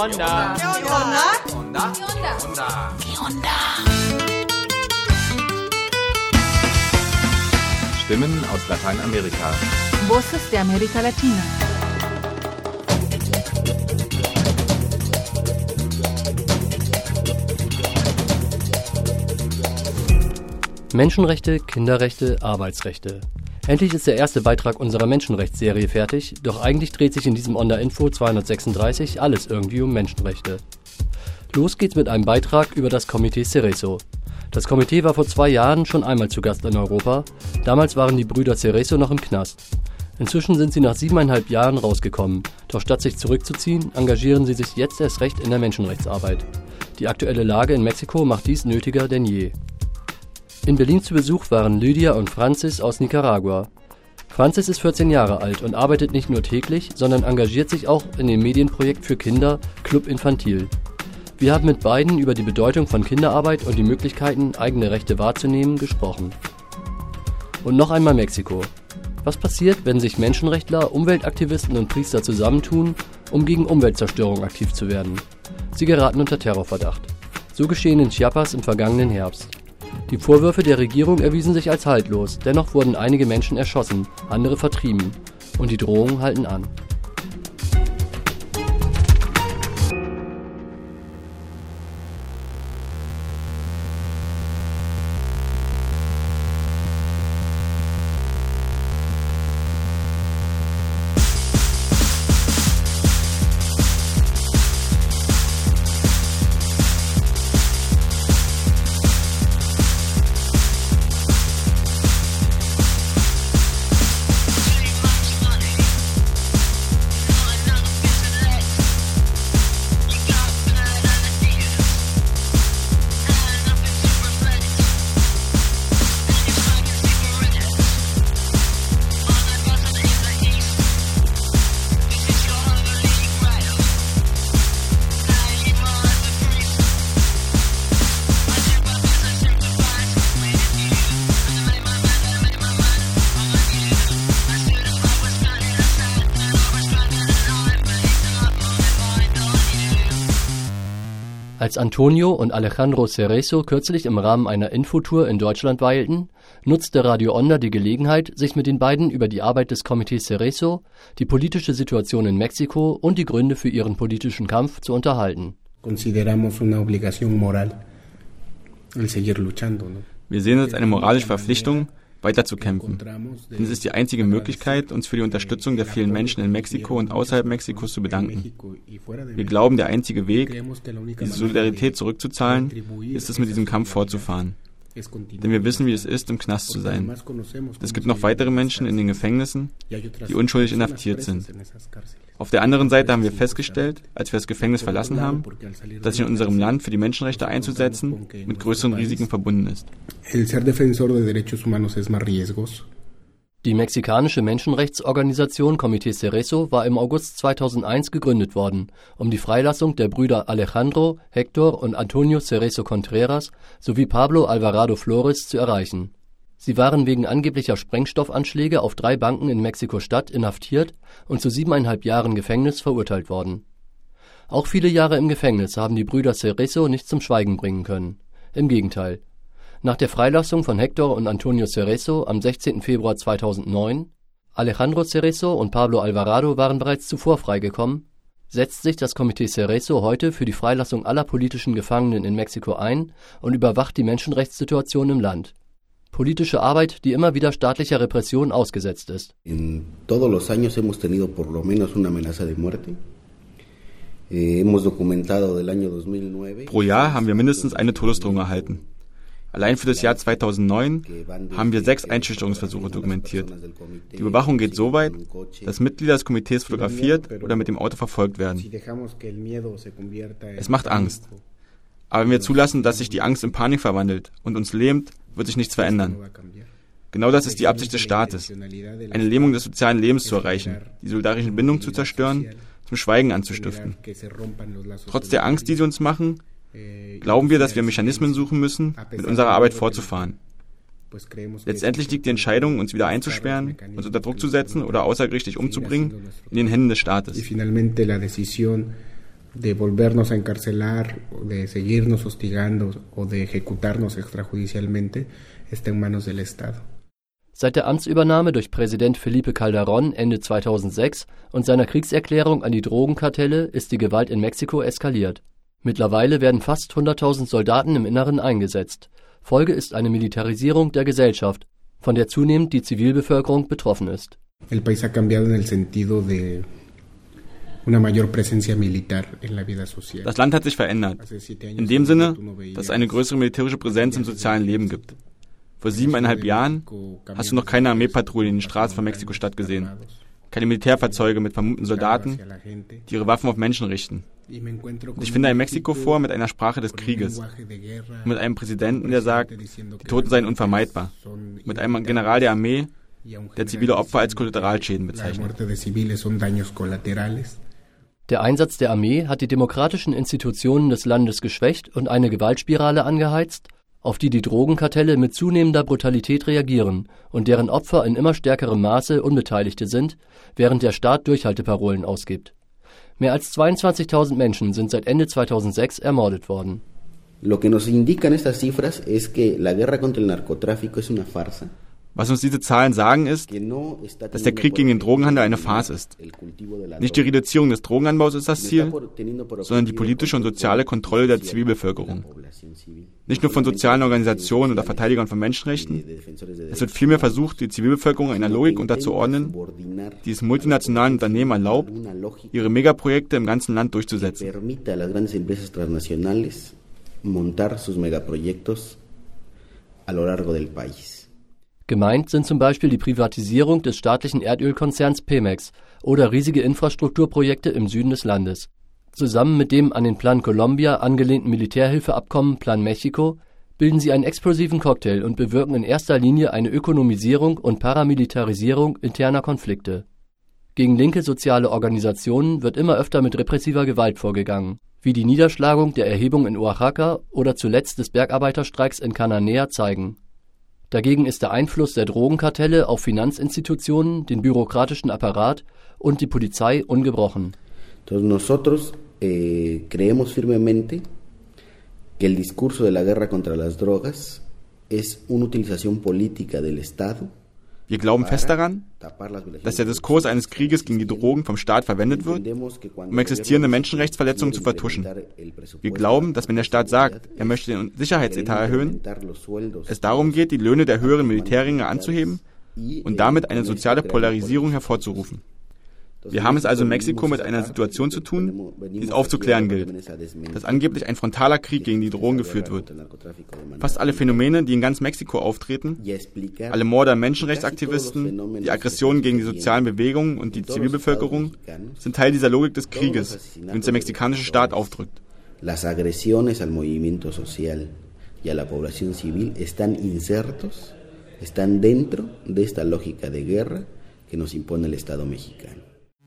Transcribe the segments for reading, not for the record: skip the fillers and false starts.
onda? ¿Qué onda? Onda? Onda? ¿Qué onda? Stimmen aus Lateinamerika. Voces de América Latina. Menschenrechte, Kinderrechte, Arbeitsrechte. Endlich ist der erste Beitrag unserer Menschenrechtsserie fertig, doch eigentlich dreht sich in diesem Onda Info 236 alles irgendwie um Menschenrechte. Los geht's mit einem Beitrag über das Comité Cerezo. Das Komitee war vor 2 Jahren schon einmal zu Gast in Europa. Damals waren die Brüder Cerezo noch im Knast. Inzwischen sind sie nach 7,5 Jahren rausgekommen. Doch statt sich zurückzuziehen, engagieren sie sich jetzt erst recht in der Menschenrechtsarbeit. Die aktuelle Lage in Mexiko macht dies nötiger denn je. In Berlin zu Besuch waren Lydia und Francis aus Nicaragua. Francis ist 14 Jahre alt und arbeitet nicht nur täglich, sondern engagiert sich auch in dem Medienprojekt für Kinder Club Infantil. Wir haben mit beiden über die Bedeutung von Kinderarbeit und die Möglichkeiten, eigene Rechte wahrzunehmen, gesprochen. Und noch einmal Mexiko. Was passiert, wenn sich Menschenrechtler, Umweltaktivisten und Priester zusammentun, um gegen Umweltzerstörung aktiv zu werden? Sie geraten unter Terrorverdacht. So geschehen in Chiapas im vergangenen Herbst. Die Vorwürfe der Regierung erwiesen sich als haltlos, dennoch wurden einige Menschen erschossen, andere vertrieben. Und die Drohungen halten an. Als Antonio und Alejandro Cerezo kürzlich im Rahmen einer Infotour in Deutschland weilten, nutzte Radio Onda die Gelegenheit, sich mit den beiden über die Arbeit des Comité Cerezo, die politische Situation in Mexiko und die Gründe für ihren politischen Kampf zu unterhalten. Wir sehen es als eine moralische Verpflichtung, weiter zu kämpfen. Denn es ist die einzige Möglichkeit, uns für die Unterstützung der vielen Menschen in Mexiko und außerhalb Mexikos zu bedanken. Wir glauben, der einzige Weg, diese Solidarität zurückzuzahlen, ist es, mit diesem Kampf fortzufahren. Denn wir wissen, wie es ist, im Knast zu sein. Es gibt noch weitere Menschen in den Gefängnissen, die unschuldig inhaftiert sind. Auf der anderen Seite haben wir festgestellt, als wir das Gefängnis verlassen haben, dass sich in unserem Land für die Menschenrechte einzusetzen mit größeren Risiken verbunden ist. Die mexikanische Menschenrechtsorganisation Comité Cerezo war im August 2001 gegründet worden, um die Freilassung der Brüder Alejandro, Héctor und Antonio Cerezo Contreras sowie Pablo Alvarado Flores zu erreichen. Sie waren wegen angeblicher Sprengstoffanschläge auf 3 Banken in Mexiko-Stadt inhaftiert und zu 7,5 Jahren Gefängnis verurteilt worden. Auch viele Jahre im Gefängnis haben die Brüder Cerezo nicht zum Schweigen bringen können. Im Gegenteil. Nach der Freilassung von Héctor und Antonio Cerezo am 16. Februar 2009, Alejandro Cerezo und Pablo Alvarado waren bereits zuvor freigekommen, setzt sich das Comité Cerezo heute für die Freilassung aller politischen Gefangenen in Mexiko ein und überwacht die Menschenrechtssituation im Land. Politische Arbeit, die immer wieder staatlicher Repression ausgesetzt ist. Pro Jahr haben wir mindestens eine Todesdrohung erhalten. Allein für das Jahr 2009 haben wir 6 Einschüchterungsversuche dokumentiert. Die Überwachung geht so weit, dass Mitglieder des Komitees fotografiert oder mit dem Auto verfolgt werden. Es macht Angst. Aber wenn wir zulassen, dass sich die Angst in Panik verwandelt und uns lähmt, wird sich nichts verändern. Genau das ist die Absicht des Staates, eine Lähmung des sozialen Lebens zu erreichen, die solidarischen Bindungen zu zerstören, zum Schweigen anzustiften. Trotz der Angst, die sie uns machen, glauben wir, dass wir Mechanismen suchen müssen, mit unserer Arbeit fortzufahren. Letztendlich liegt die Entscheidung, uns wieder einzusperren, uns unter Druck zu setzen oder außergerichtlich umzubringen, in den Händen des Staates. de volvernos a encarcelar, de seguirnos hostigando o de ejecutarnos extrajudicialmente, está en manos del Estado. Seit der Amtsübernahme durch Präsident Felipe Calderón Ende 2006 und seiner Kriegserklärung an die Drogenkartelle ist die Gewalt in Mexiko eskaliert. Mittlerweile werden fast 100.000 Soldaten im Inneren eingesetzt. Folge ist eine Militarisierung der Gesellschaft, von der zunehmend die Zivilbevölkerung betroffen ist. El país ha cambiado en el sentido de una mayor presencia militar en la vida social. Das Land hat sich verändert. In dem Sinne, dass es eine größere militärische Präsenz im sozialen Leben gibt. Vor 7,5 Jahren hast du noch keine Armeepatrouille in den Straßen von Mexiko-Stadt gesehen. Keine Militärfahrzeuge mit vermummten Soldaten, die ihre Waffen auf Menschen richten. Und ich finde ein Mexiko vor mit einer Sprache des Krieges. Und mit einem Präsidenten, der sagt, die Toten seien unvermeidbar. Mit einem General der Armee, der zivile Opfer als Kollateralschäden bezeichnet. Der Einsatz der Armee hat die demokratischen Institutionen des Landes geschwächt und eine Gewaltspirale angeheizt, auf die die Drogenkartelle mit zunehmender Brutalität reagieren und deren Opfer in immer stärkerem Maße Unbeteiligte sind, während der Staat Durchhalteparolen ausgibt. Mehr als 22.000 Menschen sind seit Ende 2006 ermordet worden. Lo que nos indican estas cifras es que la guerra contra el narcotráfico es una farsa. Was uns diese Zahlen sagen, ist, dass der Krieg gegen den Drogenhandel eine Farce ist. Nicht die Reduzierung des Drogenanbaus ist das Ziel, sondern die politische und soziale Kontrolle der Zivilbevölkerung. Nicht nur von sozialen Organisationen oder Verteidigern von Menschenrechten. Es wird vielmehr versucht, die Zivilbevölkerung einer Logik unterzuordnen, die es multinationalen Unternehmen erlaubt, ihre Megaprojekte im ganzen Land durchzusetzen. Gemeint sind zum Beispiel die Privatisierung des staatlichen Erdölkonzerns Pemex oder riesige Infrastrukturprojekte im Süden des Landes. Zusammen mit dem an den Plan Colombia angelehnten Militärhilfeabkommen Plan México bilden sie einen explosiven Cocktail und bewirken in erster Linie eine Ökonomisierung und Paramilitarisierung interner Konflikte. Gegen linke soziale Organisationen wird immer öfter mit repressiver Gewalt vorgegangen, wie die Niederschlagung der Erhebung in Oaxaca oder zuletzt des Bergarbeiterstreiks in Cananea zeigen. Dagegen ist der Einfluss der Drogenkartelle auf Finanzinstitutionen, den bürokratischen Apparat und die Polizei ungebrochen. Entonces nosotros creemos firmemente que el discurso de la guerra contra las drogas es una utilización política del Estado. Wir glauben fest daran, dass der Diskurs eines Krieges gegen die Drogen vom Staat verwendet wird, um existierende Menschenrechtsverletzungen zu vertuschen. Wir glauben, dass wenn der Staat sagt, er möchte den Sicherheitsetat erhöhen, es darum geht, die Löhne der höheren Militärränge anzuheben und damit eine soziale Polarisierung hervorzurufen. Wir haben es also in Mexiko mit einer Situation zu tun, die es aufzuklären gilt, dass angeblich ein frontaler Krieg gegen die Drogen geführt wird. Fast alle Phänomene, die in ganz Mexiko auftreten, alle Morde an Menschenrechtsaktivisten, die Aggressionen gegen die sozialen Bewegungen und die Zivilbevölkerung, sind Teil dieser Logik des Krieges, die uns der mexikanische Staat aufdrückt. Las agresiones al movimiento social y a la población civil están insertos, están dentro de esta lógica de guerra que nos impone el Estado mexicano.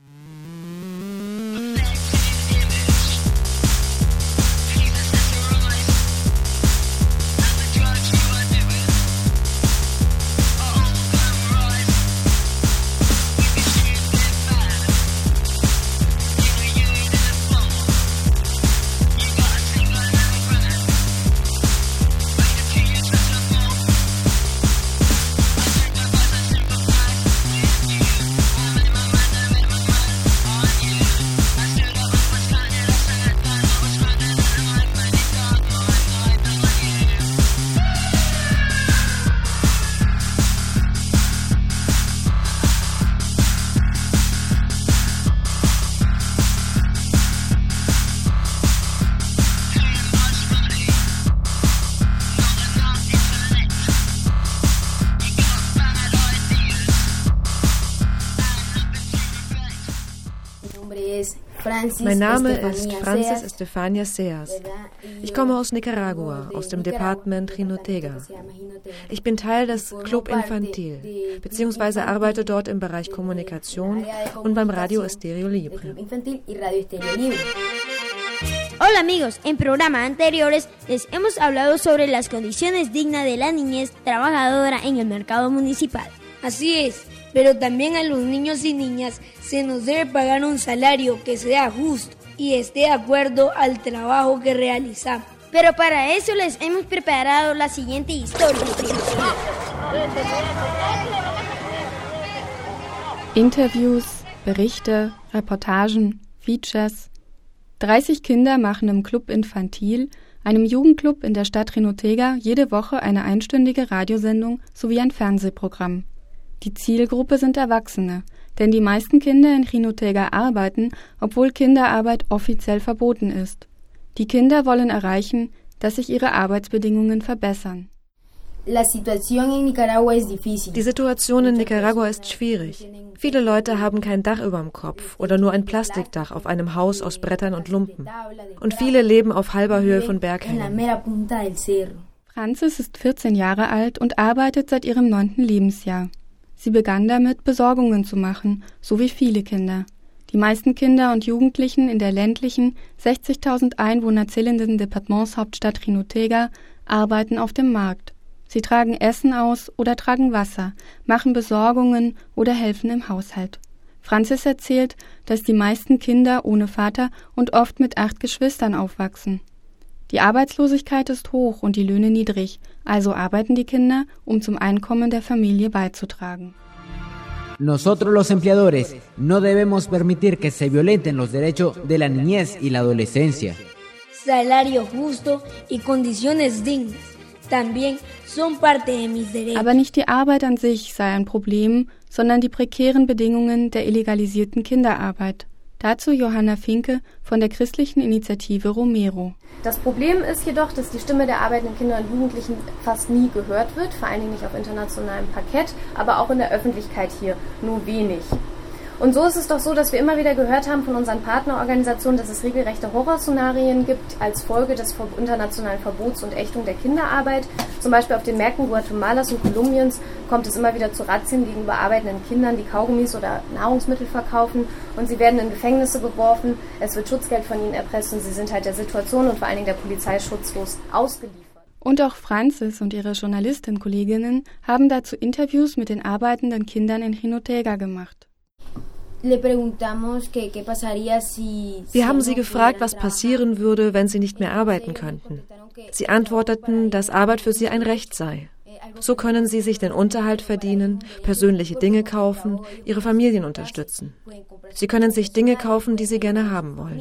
Mein Name ist Frances Estefania Seas. Ich komme aus Nicaragua, aus dem Departement Jinotega. Ich bin Teil des Club Infantil, beziehungsweise arbeite dort im Bereich Kommunikation und beim Radio Estéreo Libre. Hola amigos, en programas anteriores les hemos hablado sobre las condiciones dignas de la niñez trabajadora en el mercado municipal. Así es, pero también a los niños y niñas se nos debe pagar un salario que sea justo y esté de acuerdo al trabajo que realizamos. Pero para eso les hemos preparado la siguiente historia. Interviews, Berichte, Reportagen, Features. 30 Kinder machen im Club Infantil, einem Jugendclub in der Stadt Jinotega, jede Woche eine einstündige Radiosendung sowie ein Fernsehprogramm. Die Zielgruppe sind Erwachsene, denn die meisten Kinder in Jinotega arbeiten, obwohl Kinderarbeit offiziell verboten ist. Die Kinder wollen erreichen, dass sich ihre Arbeitsbedingungen verbessern. Die Situation in Nicaragua ist schwierig. Viele Leute haben kein Dach über dem Kopf oder nur ein Plastikdach auf einem Haus aus Brettern und Lumpen. Und viele leben auf halber Höhe von Berghängen. Frances ist 14 Jahre alt und arbeitet seit ihrem 9. Lebensjahr. Sie begann damit, Besorgungen zu machen, so wie viele Kinder. Die meisten Kinder und Jugendlichen in der ländlichen, 60.000 Einwohner zählenden Departementshauptstadt Jinotega arbeiten auf dem Markt. Sie tragen Essen aus oder tragen Wasser, machen Besorgungen oder helfen im Haushalt. Frances erzählt, dass die meisten Kinder ohne Vater und oft mit 8 Geschwistern aufwachsen. Die Arbeitslosigkeit ist hoch und die Löhne niedrig, also arbeiten die Kinder, um zum Einkommen der Familie beizutragen. Nosotros los empleadores no debemos permitir que se violenten los derechos de la niñez y la adolescencia. Salario justo y condiciones dignas también son parte de mis derechos. Aber nicht die Arbeit an sich sei ein Problem, sondern die prekären Bedingungen der illegalisierten Kinderarbeit. Dazu Johanna Finke von der christlichen Initiative Romero. Das Problem ist jedoch, dass die Stimme der arbeitenden Kinder und Jugendlichen fast nie gehört wird, vor allen Dingen nicht auf internationalem Parkett, aber auch in der Öffentlichkeit hier nur wenig. Und so ist es doch so, dass wir immer wieder gehört haben von unseren Partnerorganisationen, dass es regelrechte Horrorszenarien gibt als Folge des internationalen Verbots und Ächtung der Kinderarbeit. Zum Beispiel auf den Märkten Guatemalas und Kolumbiens kommt es immer wieder zu Razzien gegenüber arbeitenden Kindern, die Kaugummis oder Nahrungsmittel verkaufen, und sie werden in Gefängnisse geworfen, es wird Schutzgeld von ihnen erpresst und sie sind halt der Situation und vor allen Dingen der Polizei schutzlos ausgeliefert. Und auch Frances und ihre Journalistin-Kolleginnen haben dazu Interviews mit den arbeitenden Kindern in Jinotega gemacht. Wir haben sie gefragt, was passieren würde, wenn sie nicht mehr arbeiten könnten. Sie antworteten, dass Arbeit für sie ein Recht sei. So können sie sich den Unterhalt verdienen, persönliche Dinge kaufen, ihre Familien unterstützen. Sie können sich Dinge kaufen, die sie gerne haben wollen.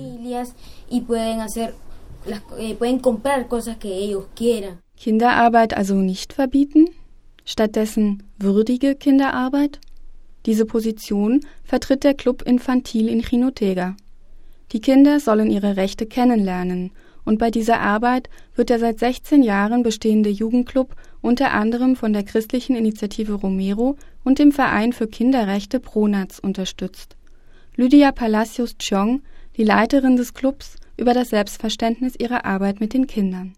Kinderarbeit also nicht verbieten? Stattdessen würdige Kinderarbeit? Diese Position vertritt der Club Infantil in Jinotega. Die Kinder sollen ihre Rechte kennenlernen, und bei dieser Arbeit wird der seit 16 Jahren bestehende Jugendclub unter anderem von der christlichen Initiative Romero und dem Verein für Kinderrechte Pronatz unterstützt. Lydia Palacios Chong, die Leiterin des Clubs, über das Selbstverständnis ihrer Arbeit mit den Kindern.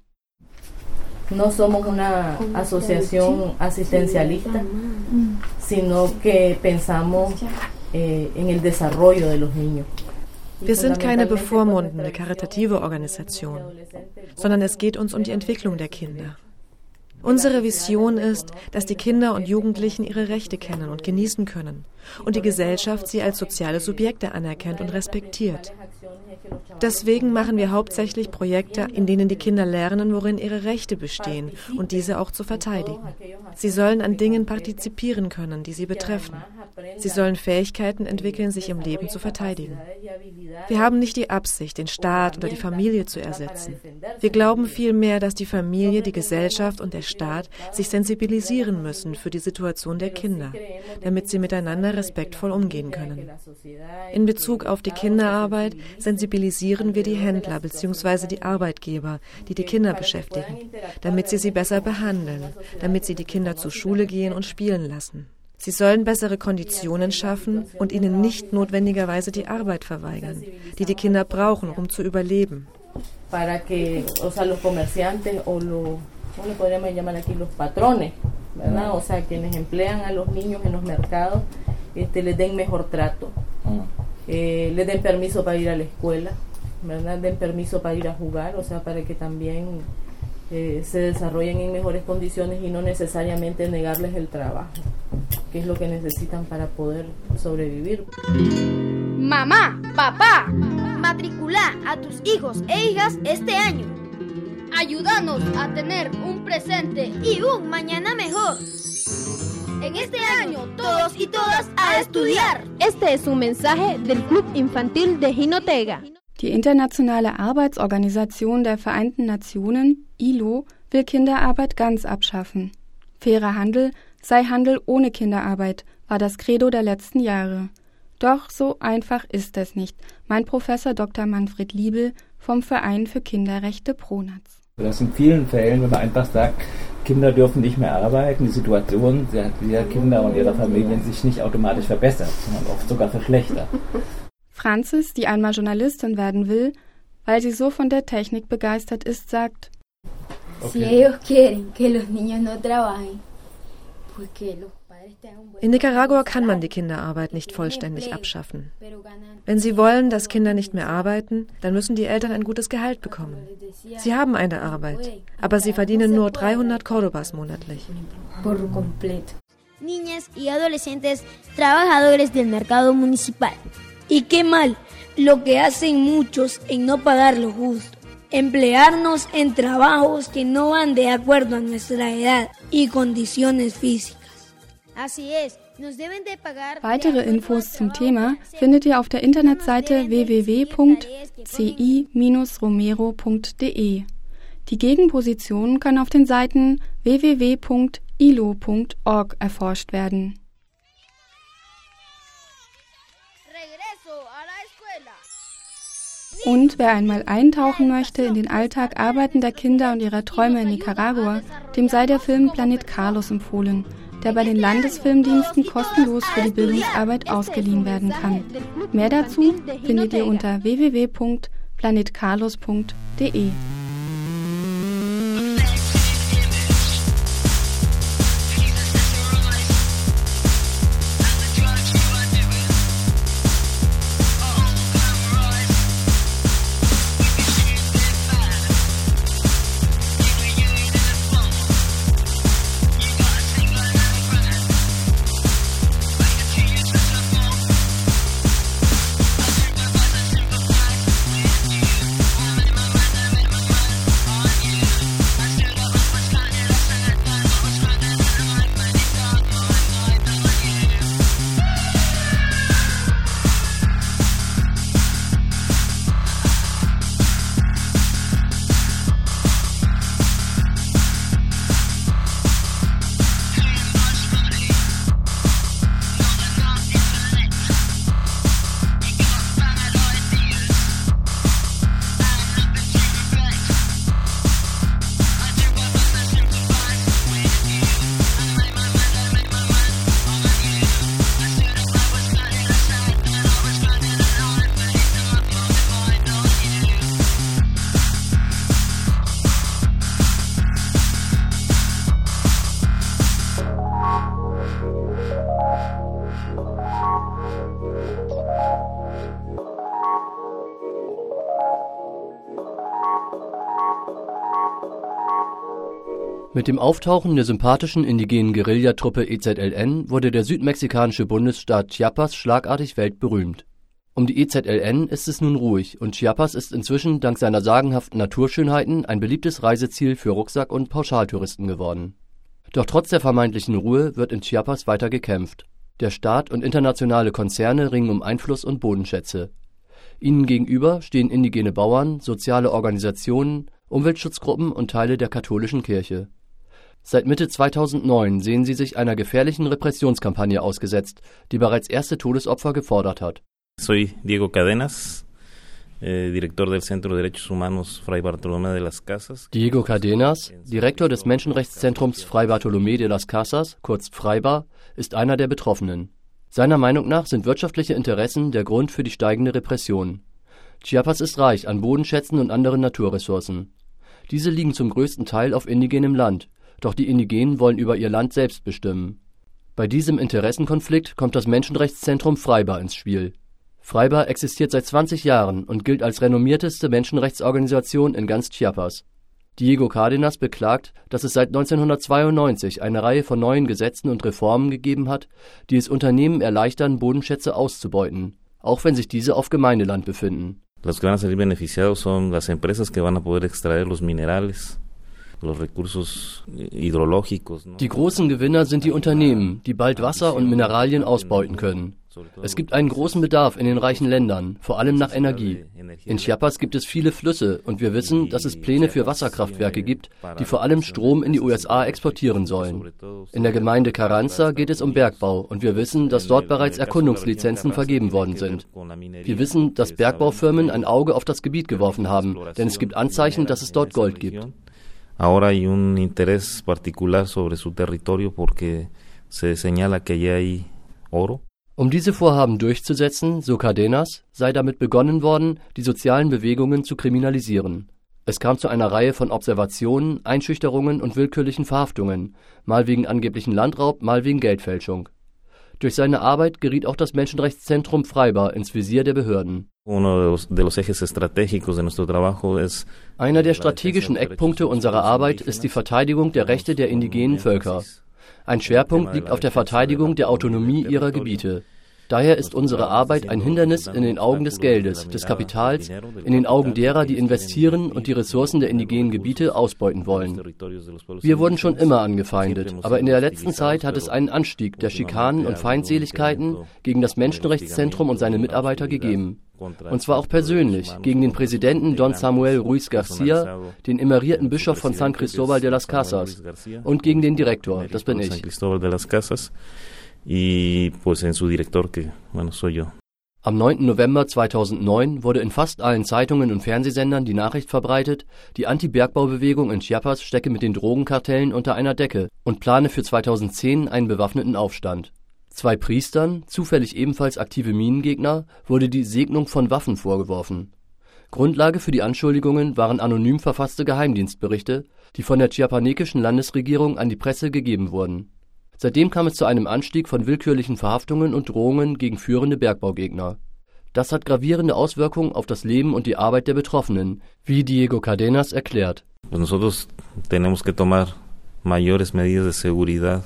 No somos una asociación asistencialista, sino que pensamos en el desarrollo de los niños. Wir sind keine bevormundende, karitative Organisation, sondern es geht uns um die Entwicklung der Kinder. Unsere Vision ist, dass die Kinder und Jugendlichen ihre Rechte kennen und genießen können und die Gesellschaft sie als soziale Subjekte anerkennt und respektiert. Deswegen machen wir hauptsächlich Projekte, in denen die Kinder lernen, worin ihre Rechte bestehen und diese auch zu verteidigen. Sie sollen an Dingen partizipieren können, die sie betreffen. Sie sollen Fähigkeiten entwickeln, sich im Leben zu verteidigen. Wir haben nicht die Absicht, den Staat oder die Familie zu ersetzen. Wir glauben vielmehr, dass die Familie, die Gesellschaft und der Staat sich sensibilisieren müssen für die Situation der Kinder, damit sie miteinander respektvoll umgehen können. In Bezug auf die Kinderarbeit sensibilisieren wir die Händler bzw. die Arbeitgeber, die die Kinder beschäftigen, damit sie besser behandeln, damit sie die Kinder zur Schule gehen und spielen lassen. Sie sollen bessere Konditionen schaffen und ihnen nicht notwendigerweise die Arbeit verweigern, die die Kinder brauchen, um zu überleben. Para que, los comerciantes o ¿cómo le podríamos llamar aquí? Los patrones, ¿verdad? O sea, quienes emplean a los niños en los mercados, les den mejor trato, les den permiso para ir a la escuela, ¿verdad? Den permiso para ir a jugar, o sea, para que también se desarrollen en mejores condiciones y no necesariamente negarles el trabajo, que es lo que necesitan para poder sobrevivir. Mamá, papá, matricula a tus hijos e hijas este año. Ayúdanos a tener un presente y un mañana mejor. En este año, todos y todas a estudiar. Este es un mensaje del Club Infantil de Jinotega. Die Internationale Arbeitsorganisation der Vereinten Nationen, ILO, will Kinderarbeit ganz abschaffen. Fairer Handel sei Handel ohne Kinderarbeit, war das Credo der letzten Jahre. Doch so einfach ist es nicht, meint Professor Dr. Manfred Liebel vom Verein für Kinderrechte Pronatz. Das in vielen Fällen, wenn man einfach sagt, Kinder dürfen nicht mehr arbeiten, die Situation der Kinder und ihrer Familien sich nicht automatisch verbessert, sondern oft sogar verschlechtert. Franzis, die einmal Journalistin werden will, weil sie so von der Technik begeistert ist, sagt: Si ellos quieren que los niños no trabajen, pues que los padres tengan un buen. In Nicaragua kann man die Kinderarbeit nicht vollständig abschaffen. Wenn sie wollen, dass Kinder nicht mehr arbeiten, dann müssen die Eltern ein gutes Gehalt bekommen. Sie haben eine Arbeit, aber sie verdienen nur 300 Córdobas monatlich. Niñas y adolescentes trabajadores del mercado municipal. Y qué mal lo que hacen muchos en no pagar lo justo. Emplearnos en trabajos que no van de acuerdo a nuestra edad y condiciones físicas. Así es. Nos deben de pagar. Weitere Infos zum Thema findet ihr auf der Internetseite www.ci-romero.de. Die Gegenposition kann auf den Seiten www.ilo.org erforscht werden. Und wer einmal eintauchen möchte in den Alltag arbeitender Kinder und ihrer Träume in Nicaragua, dem sei der Film Planet Carlos empfohlen, der bei den Landesfilmdiensten kostenlos für die Bildungsarbeit ausgeliehen werden kann. Mehr dazu findet ihr unter www.planetcarlos.de. Mit dem Auftauchen der sympathischen indigenen Guerillatruppe EZLN wurde der südmexikanische Bundesstaat Chiapas schlagartig weltberühmt. Um die EZLN ist es nun ruhig und Chiapas ist inzwischen dank seiner sagenhaften Naturschönheiten ein beliebtes Reiseziel für Rucksack- und Pauschaltouristen geworden. Doch trotz der vermeintlichen Ruhe wird in Chiapas weiter gekämpft. Der Staat und internationale Konzerne ringen um Einfluss und Bodenschätze. Ihnen gegenüber stehen indigene Bauern, soziale Organisationen, Umweltschutzgruppen und Teile der katholischen Kirche. Seit Mitte 2009 sehen sie sich einer gefährlichen Repressionskampagne ausgesetzt, die bereits erste Todesopfer gefordert hat. Soy Diego Cadenas, Director del Centro de Derechos Humanos Fray Bartolomé de las Casas. Diego Cadenas, Direktor des Menschenrechtszentrums Fray Bartolomé de las Casas, kurz Freibar, ist einer der Betroffenen. Seiner Meinung nach sind wirtschaftliche Interessen der Grund für die steigende Repression. Chiapas ist reich an Bodenschätzen und anderen Naturressourcen. Diese liegen zum größten Teil auf indigenem Land, doch die Indigenen wollen über ihr Land selbst bestimmen. Bei diesem Interessenkonflikt kommt das Menschenrechtszentrum Freibar ins Spiel. Freibar existiert seit 20 Jahren und gilt als renommierteste Menschenrechtsorganisation in ganz Chiapas. Diego Cárdenas beklagt, dass es seit 1992 eine Reihe von neuen Gesetzen und Reformen gegeben hat, die es Unternehmen erleichtern, Bodenschätze auszubeuten, auch wenn sich diese auf Gemeindeland befinden. Los que van a salir beneficiados son las empresas que van a poder extraer los minerales, los recursos hidrológicos. Die großen Gewinner sind die Unternehmen, die bald Wasser und Mineralien ausbeuten können. Es gibt einen großen Bedarf in den reichen Ländern, vor allem nach Energie. In Chiapas gibt es viele Flüsse und wir wissen, dass es Pläne für Wasserkraftwerke gibt, die vor allem Strom in die USA exportieren sollen. In der Gemeinde Carranza geht es um Bergbau und wir wissen, dass dort bereits Erkundungslizenzen vergeben worden sind. Wir wissen, dass Bergbaufirmen ein Auge auf das Gebiet geworfen haben, denn es gibt Anzeichen, dass es dort Gold gibt. Ahora hay un interés particular sobre su territorio porque se señala que allí hay oro. Um diese Vorhaben durchzusetzen, so Cárdenas, sei damit begonnen worden, die sozialen Bewegungen zu kriminalisieren. Es kam zu einer Reihe von Observationen, Einschüchterungen und willkürlichen Verhaftungen, mal wegen angeblichen Landraub, mal wegen Geldfälschung. Durch seine Arbeit geriet auch das Menschenrechtszentrum Freibar ins Visier der Behörden. Einer der strategischen Eckpunkte unserer Arbeit ist die Verteidigung der Rechte der indigenen Völker. Ein Schwerpunkt liegt auf der Verteidigung der Autonomie ihrer Gebiete. Daher ist unsere Arbeit ein Hindernis in den Augen des Geldes, des Kapitals, in den Augen derer, die investieren und die Ressourcen der indigenen Gebiete ausbeuten wollen. Wir wurden schon immer angefeindet, aber in der letzten Zeit hat es einen Anstieg der Schikanen und Feindseligkeiten gegen das Menschenrechtszentrum und seine Mitarbeiter gegeben. Und zwar auch persönlich, gegen den Präsidenten Don Samuel Ruiz García, den emerierten Bischof von San Cristóbal de las Casas und gegen den Direktor, das bin ich. Am 9. November 2009 wurde in fast allen Zeitungen und Fernsehsendern die Nachricht verbreitet, die Anti-Bergbaubewegung in Chiapas stecke mit den Drogenkartellen unter einer Decke und plane für 2010 einen bewaffneten Aufstand. 2 Priestern, zufällig ebenfalls aktive Minengegner, wurde die Segnung von Waffen vorgeworfen. Grundlage für die Anschuldigungen waren anonym verfasste Geheimdienstberichte, die von der chiapanekischen Landesregierung an die Presse gegeben wurden. Seitdem kam es zu einem Anstieg von willkürlichen Verhaftungen und Drohungen gegen führende Bergbaugegner. Das hat gravierende Auswirkungen auf das Leben und die Arbeit der Betroffenen, wie Diego Cárdenas erklärt. Nosotros tenemos que tomar mayores medidas de seguridad.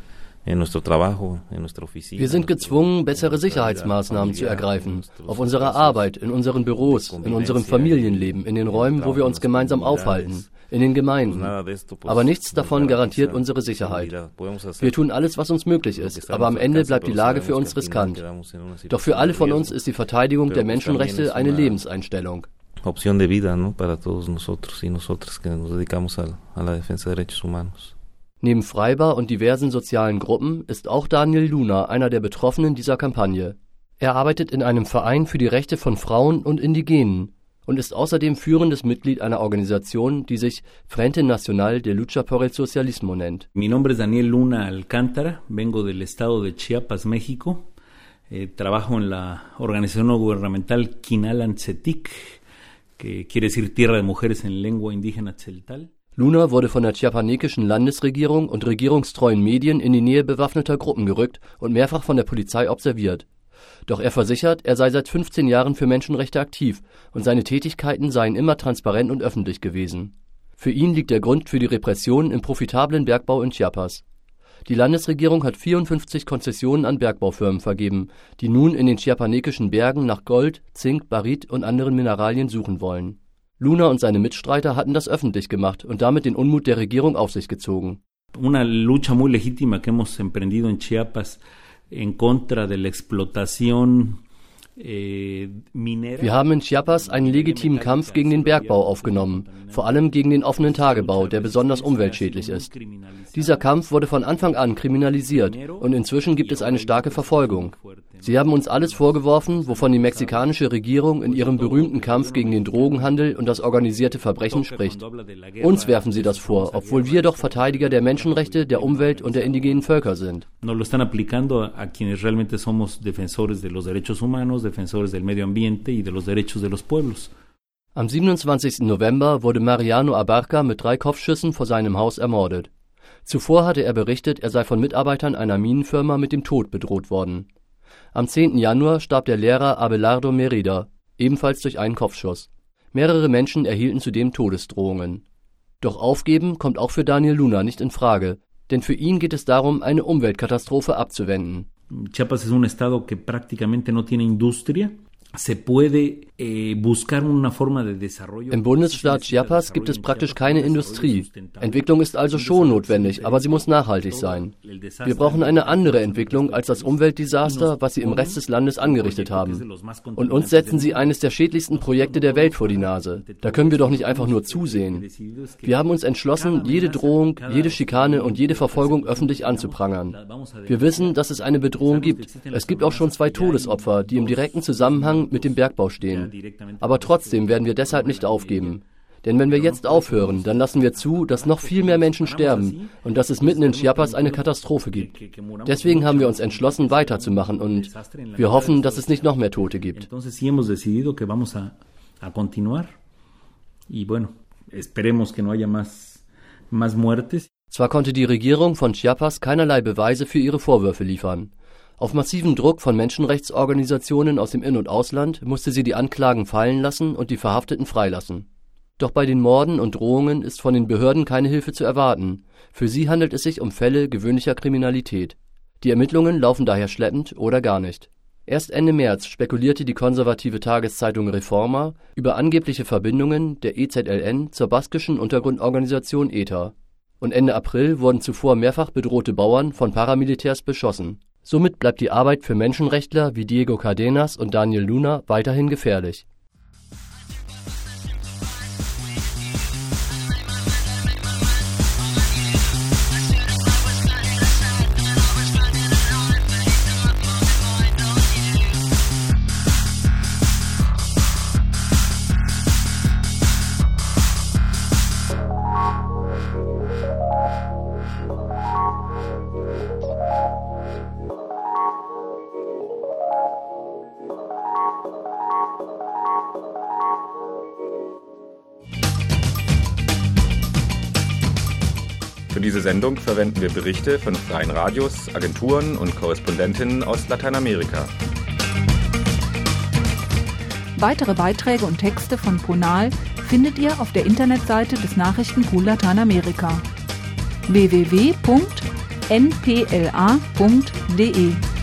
Wir sind gezwungen, bessere Sicherheitsmaßnahmen zu ergreifen, auf unserer Arbeit, in unseren Büros, in unserem Familienleben, in den Räumen, wo wir uns gemeinsam aufhalten, in den Gemeinden. Aber nichts davon garantiert unsere Sicherheit. Wir tun alles, was uns möglich ist, aber am Ende bleibt die Lage für uns riskant. Doch für alle von uns ist die Verteidigung der Menschenrechte eine Lebenseinstellung. Opción de vida, ¿no? Para todos nosotros y nosotras que nos dedicamos a la defensa de derechos humanos. Neben Freibar und diversen sozialen Gruppen ist auch Daniel Luna einer der Betroffenen dieser Kampagne. Er arbeitet in einem Verein für die Rechte von Frauen und Indigenen und ist außerdem führendes Mitglied einer Organisation, die sich Frente Nacional de Lucha por el Socialismo nennt. Mi nombre es Daniel Luna Alcántara, vengo del estado de Chiapas, México. Trabajo en la organización no gubernamental Quinalan-Tzetic, que quiere decir Tierra de Mujeres en lengua indígena tzeltal. Luna wurde von der chiapanekischen Landesregierung und regierungstreuen Medien in die Nähe bewaffneter Gruppen gerückt und mehrfach von der Polizei observiert. Doch er versichert, er sei seit 15 Jahren für Menschenrechte aktiv und seine Tätigkeiten seien immer transparent und öffentlich gewesen. Für ihn liegt der Grund für die Repression im profitablen Bergbau in Chiapas. Die Landesregierung hat 54 Konzessionen an Bergbaufirmen vergeben, die nun in den chiapanekischen Bergen nach Gold, Zink, Barit und anderen Mineralien suchen wollen. Luna und seine Mitstreiter hatten das öffentlich gemacht und damit den Unmut der Regierung auf sich gezogen. Una lucha muy legítima que hemos emprendido en Chiapas en contra de la explotación Wir haben in Chiapas einen legitimen Kampf gegen den Bergbau aufgenommen, vor allem gegen den offenen Tagebau, der besonders umweltschädlich ist. Dieser Kampf wurde von Anfang an kriminalisiert und inzwischen gibt es eine starke Verfolgung. Sie haben uns alles vorgeworfen, wovon die mexikanische Regierung in ihrem berühmten Kampf gegen den Drogenhandel und das organisierte Verbrechen spricht. Uns werfen sie das vor, obwohl wir doch Verteidiger der Menschenrechte, der Umwelt und der indigenen Völker sind. Nos lo están aplicando a quienes realmente somos defensores de los derechos humanos, defensores del medio ambiente y de los derechos de los pueblos. Am 27. November wurde Mariano Abarca mit 3 Kopfschüssen vor seinem Haus ermordet. Zuvor hatte er berichtet, er sei von Mitarbeitern einer Minenfirma mit dem Tod bedroht worden. Am 10. Januar starb der Lehrer Abelardo Merida, ebenfalls durch einen Kopfschuss. Mehrere Menschen erhielten zudem Todesdrohungen. Doch aufgeben kommt auch für Daniel Luna nicht in Frage, denn für ihn geht es darum, eine Umweltkatastrophe abzuwenden. Chiapas es un estado que prácticamente no tiene industria. Im Bundesstaat Chiapas gibt es praktisch keine Industrie. Entwicklung ist also schon notwendig, aber sie muss nachhaltig sein. Wir brauchen eine andere Entwicklung als das Umweltdesaster, was sie im Rest des Landes angerichtet haben. Und uns setzen sie eines der schädlichsten Projekte der Welt vor die Nase. Da können wir doch nicht einfach nur zusehen. Wir haben uns entschlossen, jede Drohung, jede Schikane und jede Verfolgung öffentlich anzuprangern. Wir wissen, dass es eine Bedrohung gibt. Es gibt auch schon 2 Todesopfer, die im direkten Zusammenhang mit dem Bergbau stehen. Aber trotzdem werden wir deshalb nicht aufgeben. Denn wenn wir jetzt aufhören, dann lassen wir zu, dass noch viel mehr Menschen sterben und dass es mitten in Chiapas eine Katastrophe gibt. Deswegen haben wir uns entschlossen, weiterzumachen und wir hoffen, dass es nicht noch mehr Tote gibt. Zwar konnte die Regierung von Chiapas keinerlei Beweise für ihre Vorwürfe liefern. Auf massiven Druck von Menschenrechtsorganisationen aus dem In- und Ausland musste sie die Anklagen fallen lassen und die Verhafteten freilassen. Doch bei den Morden und Drohungen ist von den Behörden keine Hilfe zu erwarten. Für sie handelt es sich um Fälle gewöhnlicher Kriminalität. Die Ermittlungen laufen daher schleppend oder gar nicht. Erst Ende März spekulierte die konservative Tageszeitung Reforma über angebliche Verbindungen der EZLN zur baskischen Untergrundorganisation ETA. Und Ende April wurden zuvor mehrfach bedrohte Bauern von Paramilitärs beschossen. Somit bleibt die Arbeit für Menschenrechtler wie Diego Cardenas und Daniel Luna weiterhin gefährlich. Für diese Sendung verwenden wir Berichte von freien Radios, Agenturen und Korrespondentinnen aus Lateinamerika. Weitere Beiträge und Texte von Ponal findet ihr auf der Internetseite des Nachrichtenpool Lateinamerika www.npla.de.